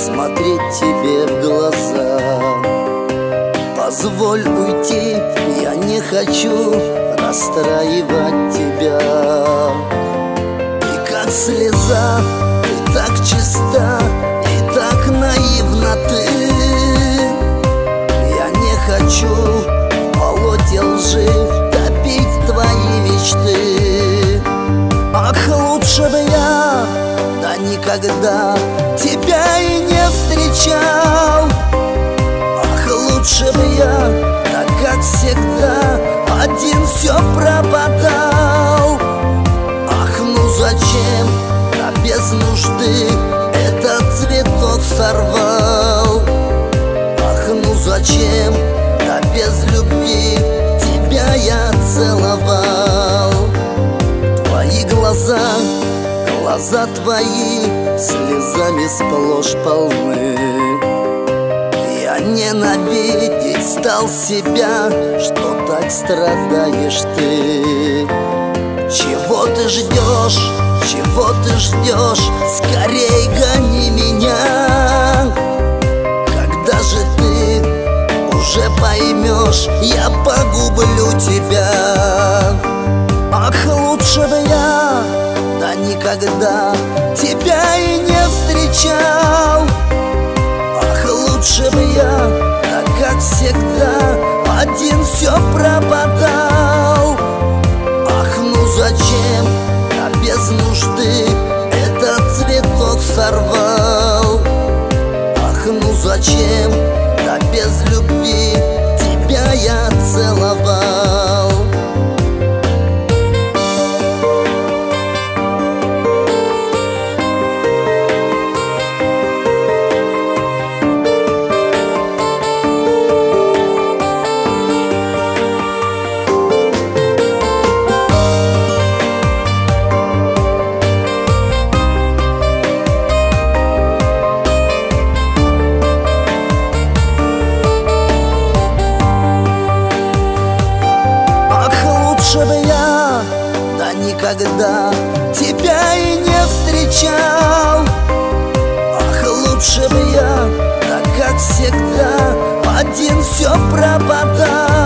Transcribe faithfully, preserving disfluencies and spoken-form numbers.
смотреть тебе в глаза. Позволь уйти, я не хочу расстраивать тебя. Ты как слеза, ты так чиста и так наивна ты. Я не хочу в болоте лжи топить твои мечты. Ах, лучше бы я, да никогда тебя и не встречал. Ах, лучше бы я, так как всегда, один все пропадал. Ах, ну зачем, да без нужды этот цветок сорвал. Ах, ну зачем, да без любви тебя я целовал. Твои глаза, глаза твои слезами сплошь полны. Я ненавидеть стал себя, что так страдаешь ты. Чего ты ждешь, чего ты ждешь, скорей гони меня. Когда же ты уже поймешь, я погублю тебя. Ах, лучше бы я, да никогда тебя и не встречал. Ах, лучше бы я, так как всегда, один все пропадал. Ах, ну зачем, да без нужды этот цветок сорвал. Ах, ну зачем, да без любви тебя я целовал. Лучше бы я, да никогда тебя и не встречал. Ах, лучше бы я, так как всегда, один все пропадал.